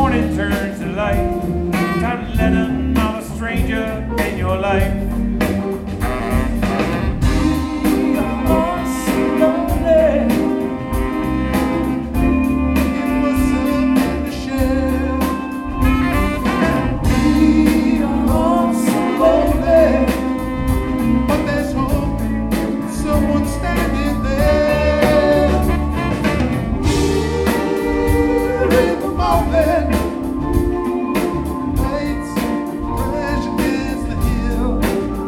morning turns to light. Time to let them I'm a stranger in your life. We are so lonely. Give us something to share. We are all so lonely, but there's hope. Someone standing there. We're in the moment. Lights, pressure against the hill.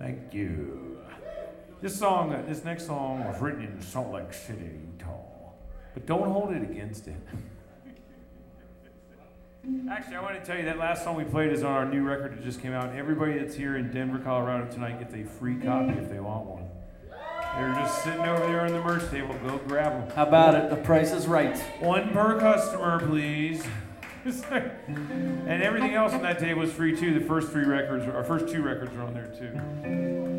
Thank you. This next song was written in Salt Lake City, Utah. But don't hold it against it. Actually, I want to tell you that last song we played is on our new record that just came out. Everybody that's here in Denver, Colorado tonight gets a free copy if they want one. They're just sitting over there on the merch table. Go grab them. How about it? The price is right. One per customer, please. And everything else on that table is free too. The first two records are on there too.